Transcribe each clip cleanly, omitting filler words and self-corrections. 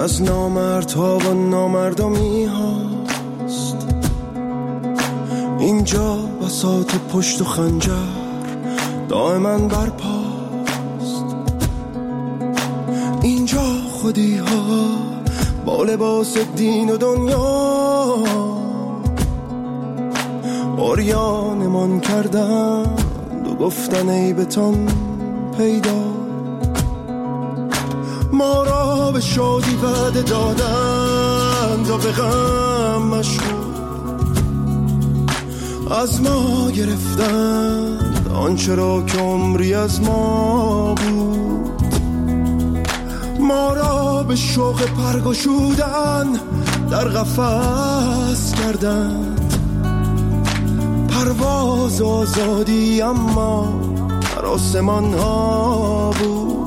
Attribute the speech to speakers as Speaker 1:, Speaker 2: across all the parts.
Speaker 1: از نامردها و نامردمی هاست. اینجا بساط پشت و خنجر دائما برپاست. اینجا خودی ها با لباس دین و دنیا عریانمان کردند و گفتن عیبتان پیدا. ما را به شادی وعده دادند و به غم مشغول، از ما گرفتند آنچه را که عمری از ما بود. ما را به شوق پرگشودن در قفس کردند، پرواز آزادی اما در آسمان ها بود.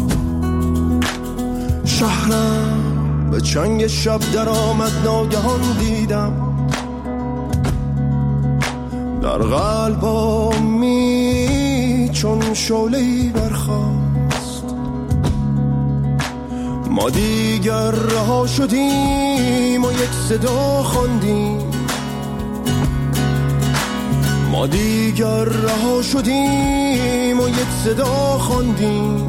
Speaker 1: شهرم به چنگ شب در آمد، ناگهان دیدم در قلبم چون شعله‌ای برخاست. ما دیگر رها شدیم و یک صدا خواندیم. ما دیگر رها شدیم و یک صدا خواندیم.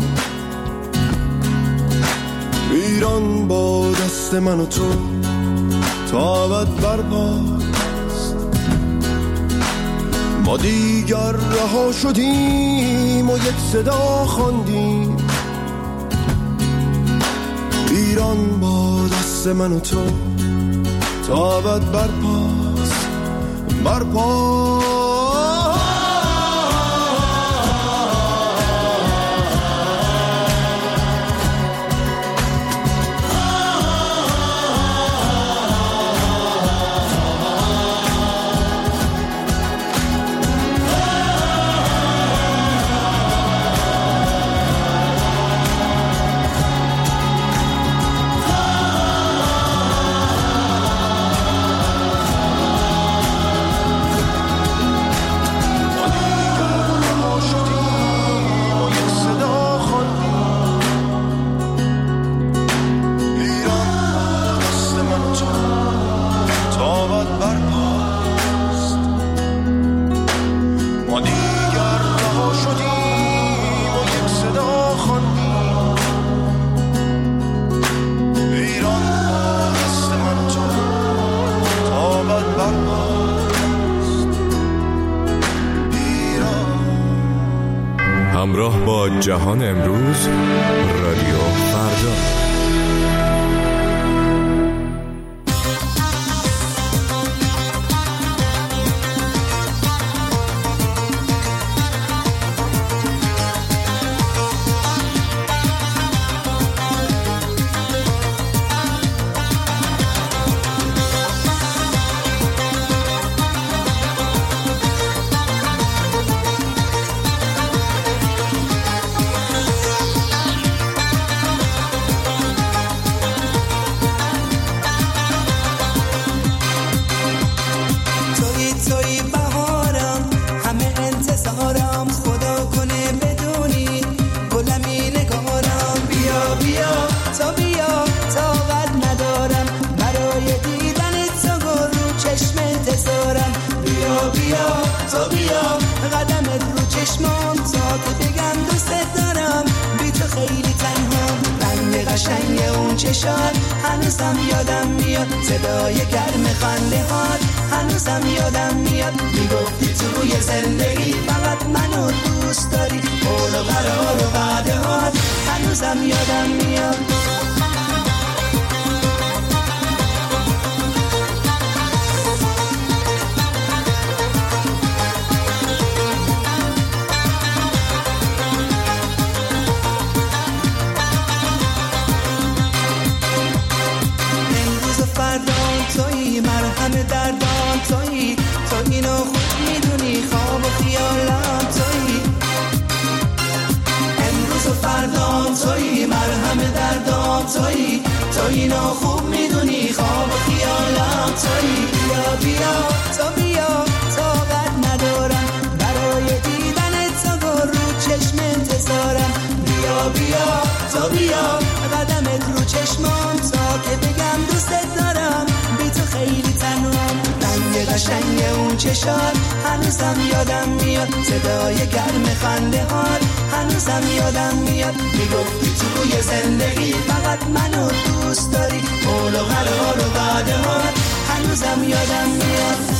Speaker 1: ایران با دست من و تو تا ابد برپاست. ما دیگر رها شدیم و یک صدا خواندیم. ایران با دست من و تو تا ابد برپاست. برپاست.
Speaker 2: همراه با جهان امروز، رادیو فردا.
Speaker 3: هنوزم یادم میاد صدای گرم خنده هات، هنوزم یادم میاد میگفتی توی زندگی فقط منو دوست داری، قول و قرار و وعده هات هنوزم یادم میاد. تویی مرهم دردان، تویی تو اینو خوب میدونی، خواب و خیالم تویی، امروز و فردام تویی مرهم دردان، تویی تو اینو خوب میدونی، خواب و خیالم تویی. بیا بیا تو بیا، طاقت ندارم برای دیدن تو، رو چشم انتظارم. بیا بیا تو بیا، قدمت رو چشمام تا قشنگ اون چشات هنوزم یادم میاد، صدای گرم خنده هات هنوزم یادم میاد. میگفتی توی زندگی فقط منو دوست داری، قول و قرار و وعده هات هنوزم یادم میاد.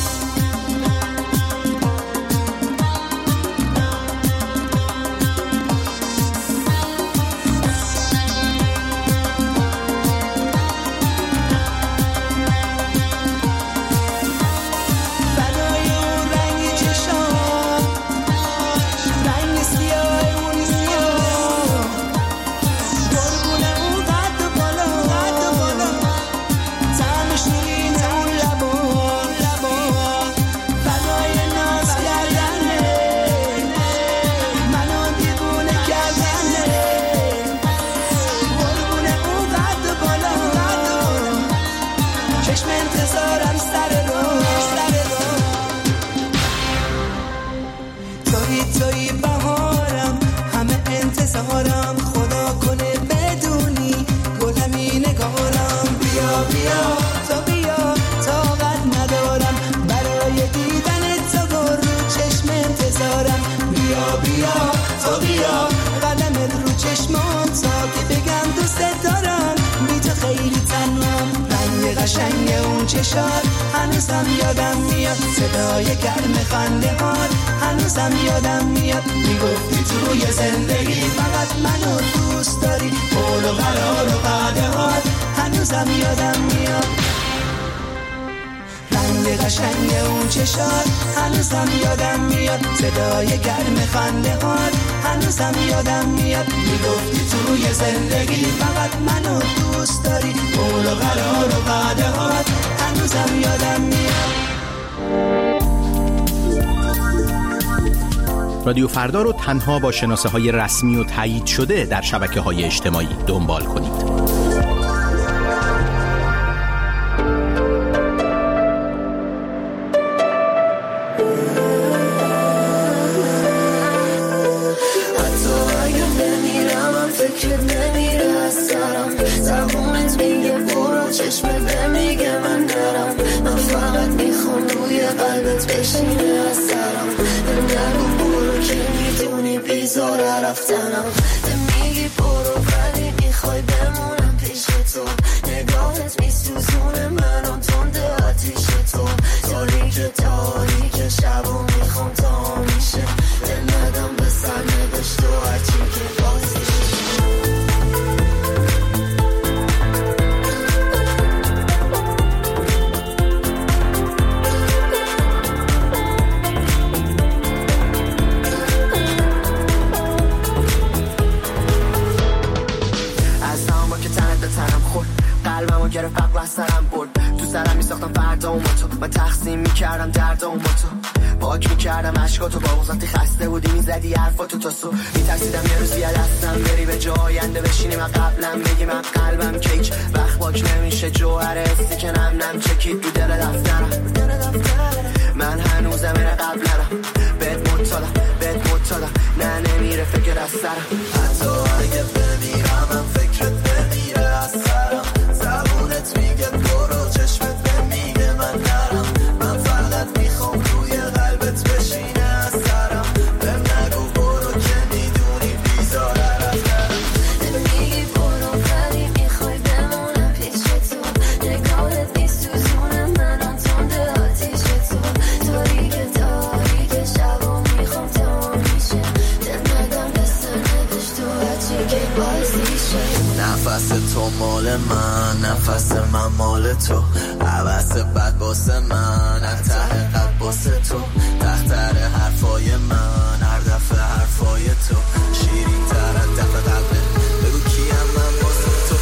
Speaker 3: توی بهارم همه انتظارم، خدا کنه بدونی گلمی نگارم. بیا بیا تا بیا طاقت ندارم برای دیدن تو، رو چشم انتظارم. بیا بیا تا بیا قدمت رو چشمام تا که بگم دوست دارم، بی تو خیلی تنهام. رنگ قشنگ اون چشات هنوزم یادم میاد، صدای گرم خنده هات هنوزم یادم میاد. میگفتی توی زندگی فقط منو دوست داری، قول و قرار و وعده هات هنوزم یادم میاد. رنگ قشنگ اون چشات هنوزم یادم میاد، صدای گرم خنده هات هنوزم یادم میاد. میگفتی توی زندگی فقط منو دوست داری، قول و قرار و وعده هات هنوزم یادم میاد.
Speaker 4: رادیو فردا رو تنها با شناسه‌های رسمی و تایید شده در شبکه‌های اجتماعی دنبال کنید.
Speaker 5: تو با وقتی خسته بودی میزدی حرفاتو تا صبح، میترسیدم یه روز یه دستم بری به جای آینده بشینی من قبلم بگی من قلبم کیک وقت باک نمیشه جوهر حسی که نم نم چکید رو دل دفترم. من هنوزم این قبلم بهت مطالم نه نمیره فکر از سرم، حتی اگه بمیرم من فکرت بمیره از سرم. زبونت میگه برو چشمت بمیگه من نرم، من فقط میخوام روی قلبت بشینه از سرم. بهم نگو برو که میدونی بیزاره از درم.
Speaker 6: میگی برو ولی میخوای بمونم پیش تو، نگاهت میسوزونه منم تنده آتیش تو، تاریک شب و میخوام تا میشه دل ندم بسن نوش تو هرچی که بازیشه.
Speaker 5: نفس تو مال من، نفس من مال تو، عوض بد باسه من، ته قد باسه تو، تختر حرفای من، هر دفعه حرفای تو شیرین تر از دفعه قبله. بگو کیم من باسه تو.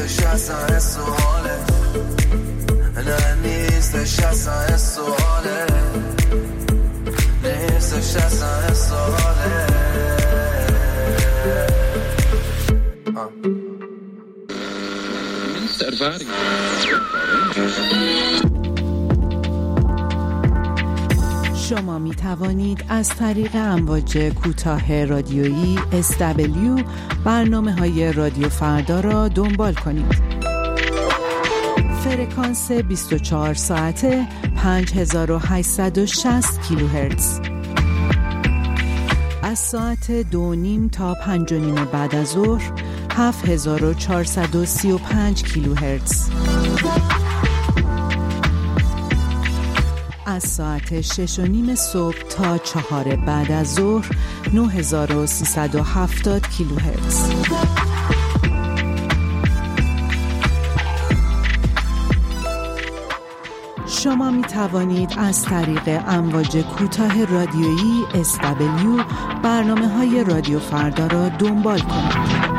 Speaker 1: نیستش اصلا حس و حاله، نه نیستش اصلا حس و حاله، نیستش اصلا حس و حاله.
Speaker 7: شما می توانید از طریق امواج کوتاه رادیویی SW برنامه‌های رادیو فردا را دنبال کنید. فرکانس 24 ساعته 5860 کیلوهرتز. از ساعت 2:30 تا 5:30 بعد از ظهر 7435 کیلوهرتز. از ساعت 6:30 صبح تا 4 بعد از ظهر 9370 کیلوهرتز. شما می توانید از طریق امواج کوتاه رادیویی SW برنامه‌های رادیو فردا را دنبال کنید.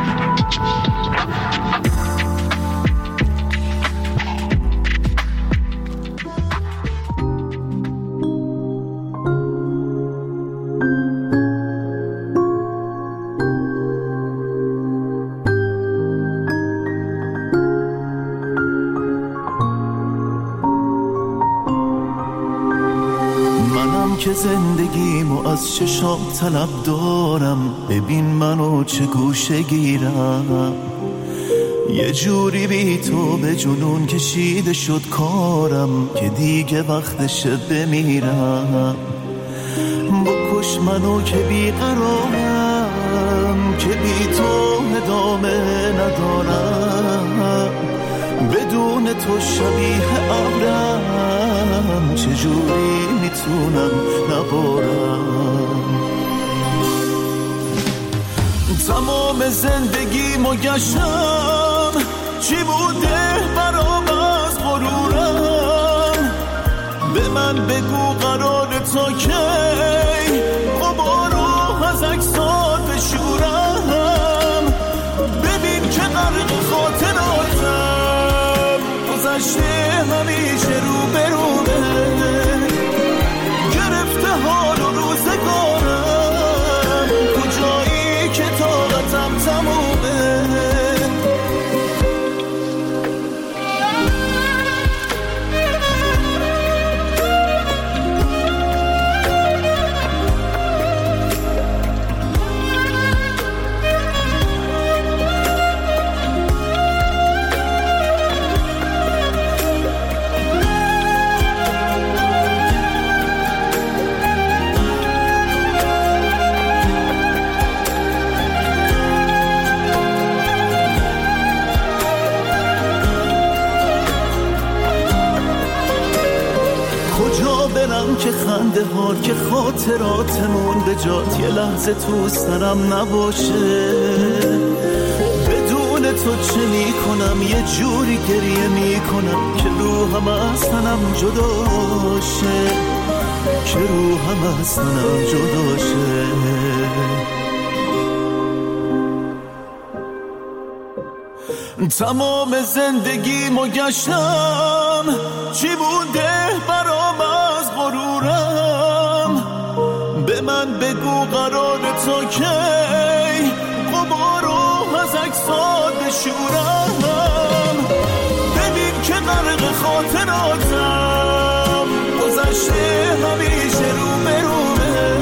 Speaker 1: که زندگیمو از چشام طلب دارم، ببین منو چه گوشه گیرم، یه جوری بی تو به جنون کشیده شد کارم که دیگه وقتشه بمیرم. بکش منو که بیقرارم، که بی تو ادامه ندارم، بدون تو شبیه ابرم، چجوری میتونم نبارم. تمام زندگیمو گشتم، چی بوده برام از غرورم، به من بگو قرار تا کی غبارو از عکسات بشورم، ببین که غرق خاطراتم، گذشته همیشه رو برومه، گرفته حال و روزگارم، کجایی که طاقتم تمومه. که خنده ها که خاطراتمون به جات یه لحظه تو سرم نباشه، بدون تو چه میکنم، یه جوری گریه میکنم که روحم از تنم جداشه، که روحم از تنم جداشه. تمام زندگیمو گشتم، چی بوده برام از غرورم، به من بگو قرار تا کی غبارو از عکسات بشورم، ببین که غرق خاطراتم، گذشته همیشه رو برومه،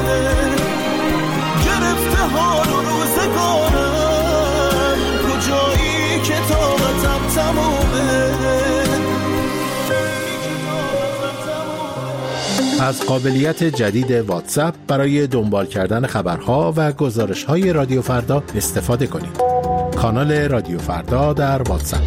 Speaker 1: گرفته حال و روزگارم، کجایی که طاقتم تمومه.
Speaker 4: از قابلیت جدید واتساپ برای دنبال کردن خبرها و گزارش‌های رادیو فردا استفاده کنید. کانال رادیو فردا در واتساپ.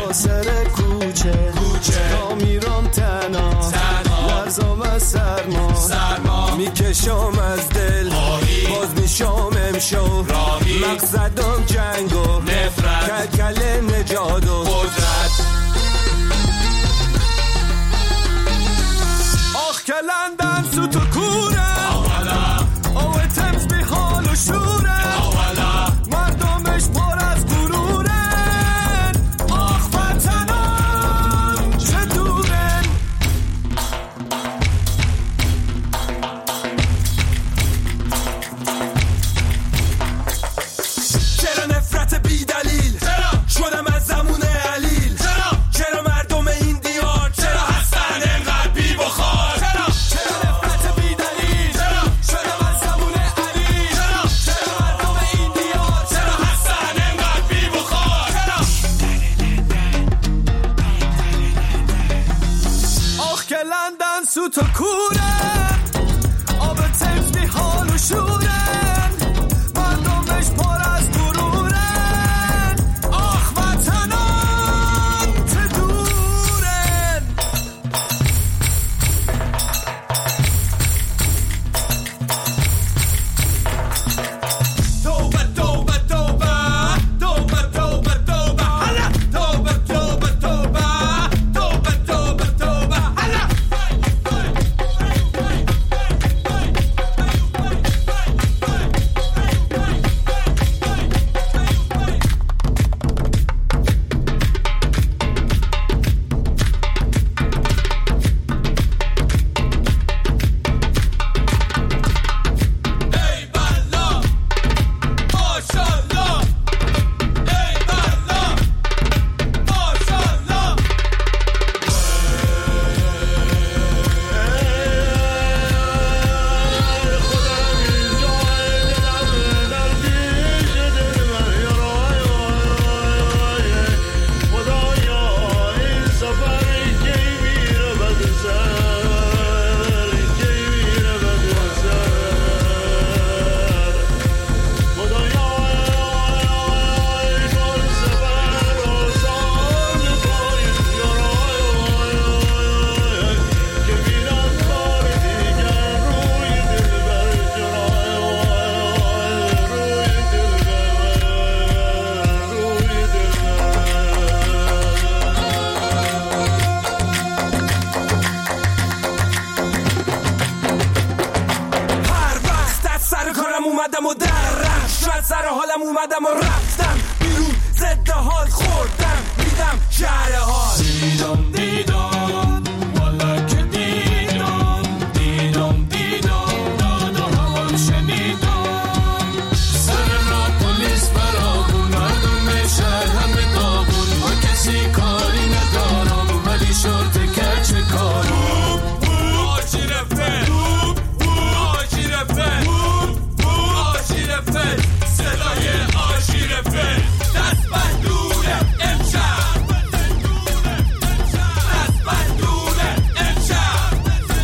Speaker 3: سر کوچه تا میرم تنها لرزام از سرما میکشم از دل باز میشم امشو مقصدم جنگ و نفرت کل نجات و قدرت آخ کلندن سوت و کوره آوه تمز بی حال و شوره مردمش پر از غرورن آخ وطنم چه دورن چرا نفرت بی دلیل شدم از زمون علیل چرا مردم این دیار چرا هستن انقدر بی بخار چرا نفرت بی دلیل شدم از زمون علیل چرا مردم این دیار چرا هستن انقدر بی بخار آخ که لندن سوت و کورن آب تمز بی حال و شورن مردمش پر از غرورن آخ وطنم چه دورن توبه توبه توبه توبه توبه توبه هلا توبه توبه توبه توبه توبه توبه هلا ای بلا ماشاءالله ای بلا ماشاءالله هر وقت از سر کارم اومدم و درم شاید سر حالم اومدم و رفتم بیرون ضد حال خوردم دیدم شهر حال دیدم والا که دیدم داد و هوا شنیدم سر را پلیس برابون مردم شهر همه داغون با کسی کاری ندارم ولی شرط کچ کارم آجی رفته صدای آجی رفته دست بندونه امشب دست بندونه امشب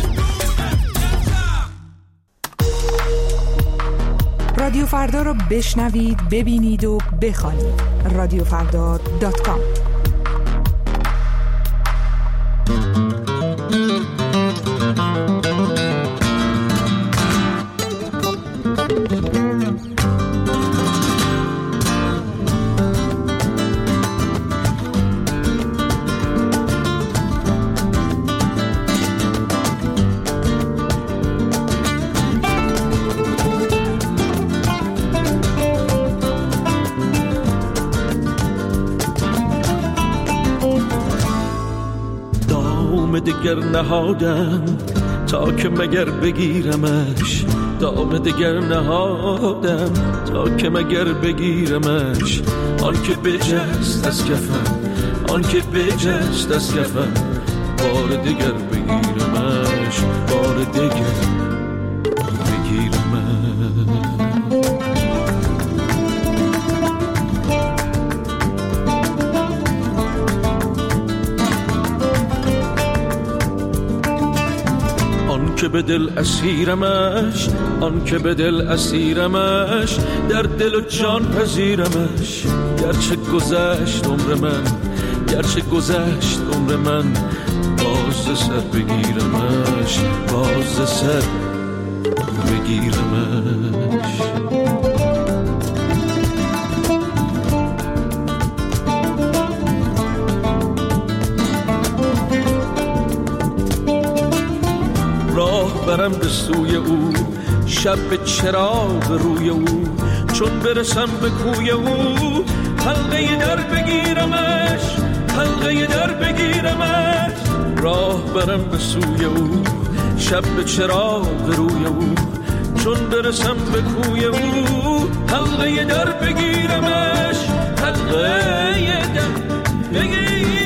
Speaker 8: رادیو فردا رو بشنوید، ببینید و بخوانید. رادیوفردا.com
Speaker 3: دگر نهادم تا که مگر بگیرمش دام دگر نهادم تا که مگر بگیرمش آن که بجست از کفم آن که بجست از کفم بار دگر بگیرمش بار دگر بگیرمش که به دل اسیرمش آن که به دل اسیرمش در دل و جان پذیرمش گرچه گذشت عمر من
Speaker 9: گرچه گذشت عمر من، باز سر بگیرمش، باز سر بگیرمش. راه برم به سوی او، شب به چراغ روی او، چون برسم به کوی او، حلقه در بگیرمش، حلقه در بگیرمش. راه برم به سوی او، شب به چراغ روی او، چون برسم به کوی او، حلقه در بگیرمش، حلقه در بگیرمش.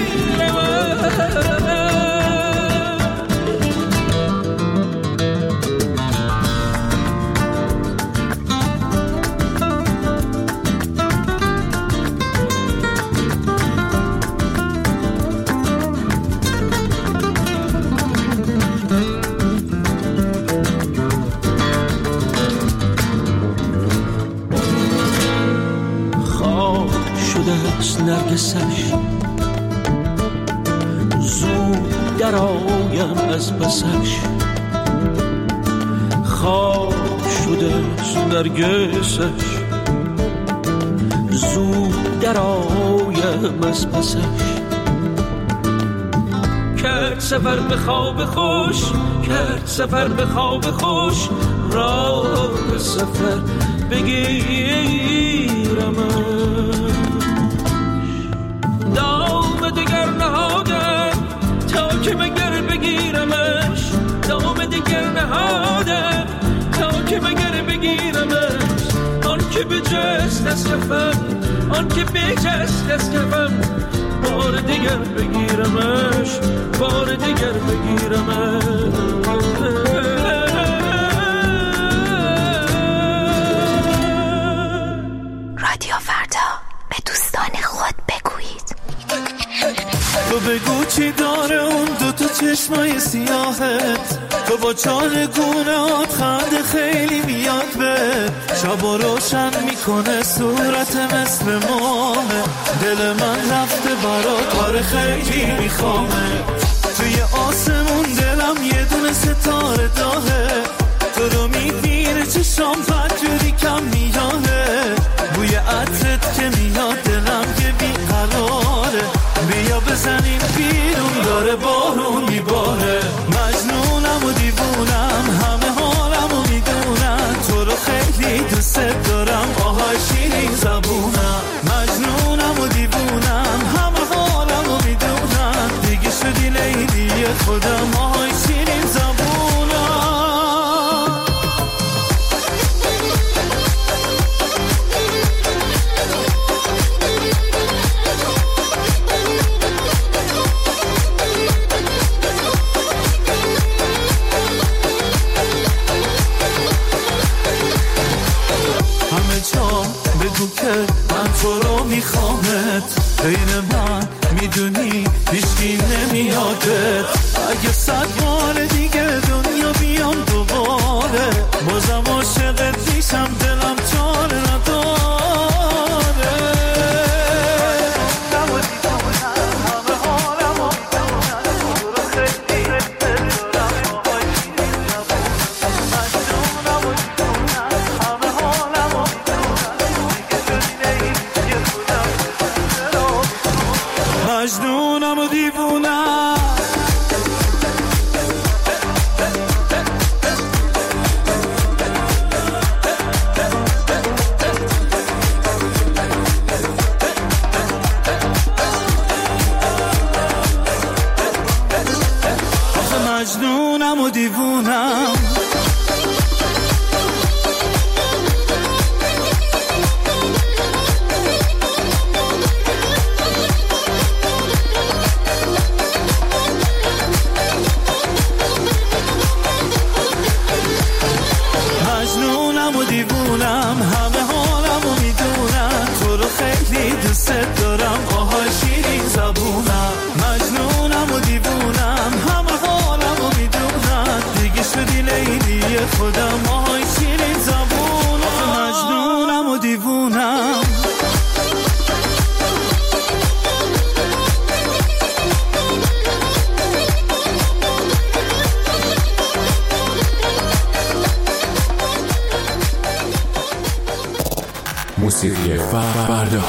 Speaker 9: نرگسش زود در آیم از پسش، خواب شده نرگسش زود در آیم از پسش. کرد سفر به خواب خوش، کرد سفر به خواب خوش، راه سفر بگیرمش. دام دگر نهادم تا که مگر بگیرمش، دام دگر نهادم تا که مگر بگیرمش. آن که بجست از کفم، آن که بجست از کفم، بار دیگر بگیرمش، بار دیگر بگیرمش.
Speaker 10: رادیو فردا، به دوستان خود بگویید.
Speaker 1: تو بگو چی داره اون دوتا چشمای سیاهت، تو با چارگونهات خنده خیلی میاد به شبا روشن میکنه صورت مثل ماهه. دل من رفته برات، آره خیلی میخوامه. توی آسمون دلم یه دونه ستاره داهه، تو رو میبینه چشام فجوری کم میانه. بوی عطرت که میاد دلم که بیقراره، بیا بزنیم بیرون داره بارون میباره. مجنونم و دیوونم، همه حالم و میدونم، تو رو خیلی دوست دارم، آهای شیرین زبونم. مجنونم و دیوونم، همه حالم و میدونم، دیگه شدی لیلی خودم، آهای شیرین زبونم. بگو که من تو رو میخوامت، بین من میدونی هیچکی نمیادت. اگه 100 بار دیگه دنیا بیام دوباره، بازم عاشقت میشم، دلم چاره نداره. مجنونم و دیوونم، آخه مجنونم و دیوونم. همه حالم و میدونم، تو رو خیلی دوست دارم، آهای شیرین زبونم. مجنونم و دیوونم، همه حالم و میدونم، دیگه شدی لیلی خودم، آهای شیرین زبونم. مجنونم و دیوونم.
Speaker 2: موسیقی فردا.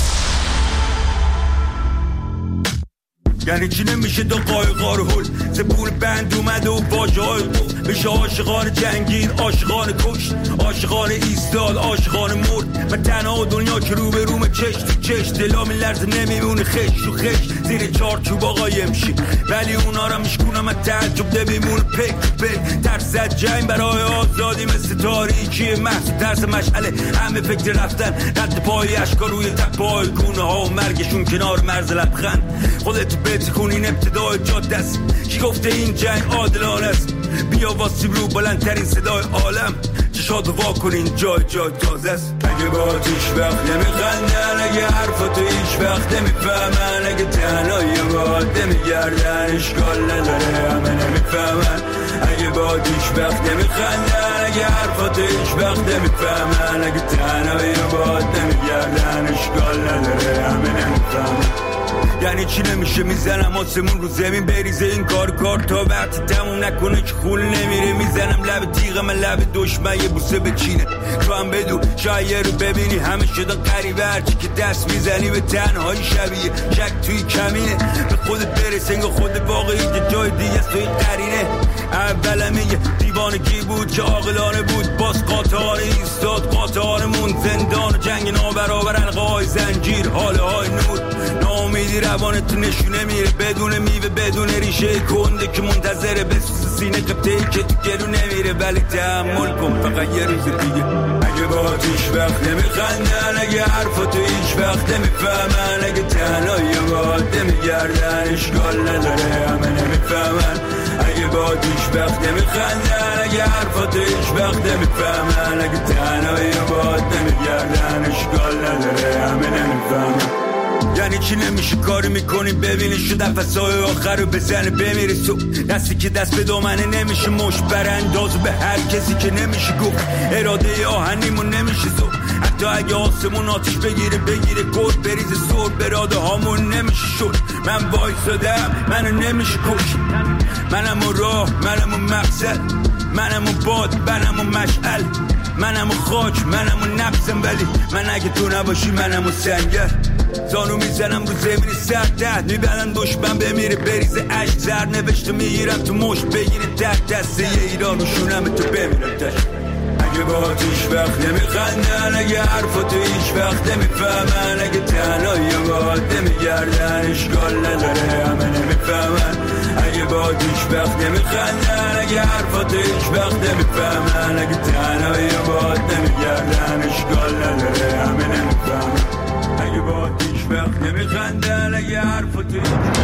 Speaker 11: یعنی چی نمیشه دو قایقا رو هل زبون بند اومده و واجه های بود بشه عاشقان جنگیر عاشقان کشت عاشقان ایستاد عاشقان مرد من تنها دنیا که رو به روم چش تو چش دلا میلرزه نمیمونه خش تو خش زیر چارچوب آقا یمشی ولی اونا را میشکونم من تعجب نمیمونه پک تو پک ترس از جنگ برای آزادی مثل تاریکی محض ترس مشعله همه فکر رفتن رد پای اشکا روی تپای گونه ها و مرگشون کنار مرز لبخند خودت بتکون این ابتدای جاده است کی گفته این جنگ عادلانه است بیا واسیم رو بلندترین صدای عالم چشات وا کنین جای تازه است اگه با هیچ وقت نمیخندن اگه حرفاتو هیچ وقت نمیفهمن اگه تنهایی باید نمیگردن اشکال نداره همه نمیفهمن اگه با هیچ وقت نمیخندن اگه حرفاتو هیچ وقت نمیفهمن اگه تنهایی باید نمیگردن اشکال نداره همه نمیفهمن یعنی چی نمیشه میزنم آسمون رو زمین بریزه این کار تا وقت تموم نکنه که خون نمیره میزنم لب تیغم لب دشمن یه بوسه بچینه تو هم بدو شاید رو ببینی همه شدن قریبه هرچی که دست میزنی به تنهایی شبیه شک توی کمینه به خودت برس انگاه خود واقعی جای دیگه است توی قرینه اولم یه دیوانگی بود که عاقلانه بود باز قاطعانه ایستاد قاطعانمون زندان و جنگ نابرابر حلقه‌های زنجیر حاله های نور ناامیدی روانت نشونه میره بدون میوه بدون ریشه کنده که منتظره بسوز سینه قبطه‌ای که تو گلو نمیره ولی تحمل کن فقط یه روز دیگه اگه با هیچ وقت نمیخندن اگه حرفاتو هیچ وقت نمیفهمن اگه تنهایی باید نمیگردن اشکال نداره همه نمیفهمن اگه با هیچ وقت نمیخندن اگه حرفاتو هیچ وقت نمیفهمن اگه تنهایی باید نمیگردن اشکال نداره همه نمیفهمن یعنی چی نمیشه کاری میکنیم ببینی شد نفسای آخر رو بزنه بمیره تو دستی که دست به دامنه نمیشه مشت براندازو به هر کسی که نمیشه گفت اراده آهنیمون نمیشه زو حتی اگه آسمون آتیش بگیره گل بریزه سر براده هامون نمیشه شد من وایسادم منو نمیشه کش منم راه منم مقصد منم باد منم مشعل منم خاک منم نفسم ولی من اگه تو نباشی منم سنگر زانو میزنم رو زمین سرد میبرن دشمن بمیره بریزه عشق زر نوشته میگیرم تو مشت بگیره تک دسته ایران و شونم تو بمیرم تش اگه با هیچ وقت نمیخندن اگه حرفاتو هیچ وقت نمیفهمن اگه تنهایی باید نمیگردن اشکال نداره همه نمیفهمن اگه با هیچ وقت نمیخندن اگه حرفاتو هیچ وقت نمیفهمن اگه تنهایی باید نمیگردن اشکال نداره همه نمیفهمن اگه با هیچ وقت نمیخندن اگه حرفاتو